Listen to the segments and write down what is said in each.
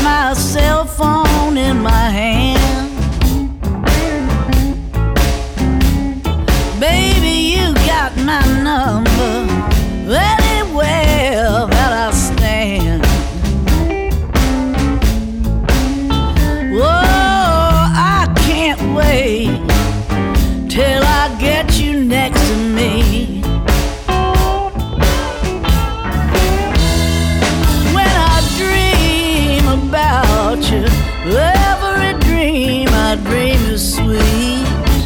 my cell phone in my hand. Baby, you got my number anywhere that I stand. Whoa, I can't wait till I get you next to me. When I dream about you, every dream I dream is sweet.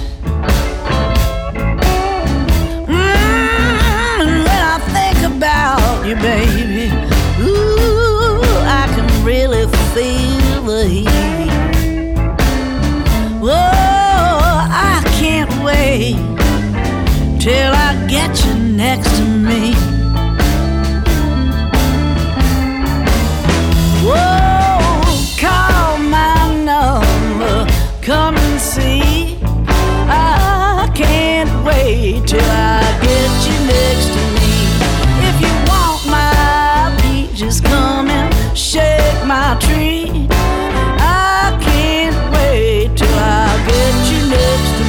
And when I think about you, baby, ooh, I can really feel the heat. Whoa, I can't wait till I get you next to me. Whoa, call my number, come and see. I can't wait till I get you next to me. If you want my peaches, come and shake my tree. I can't wait till I get you next to me.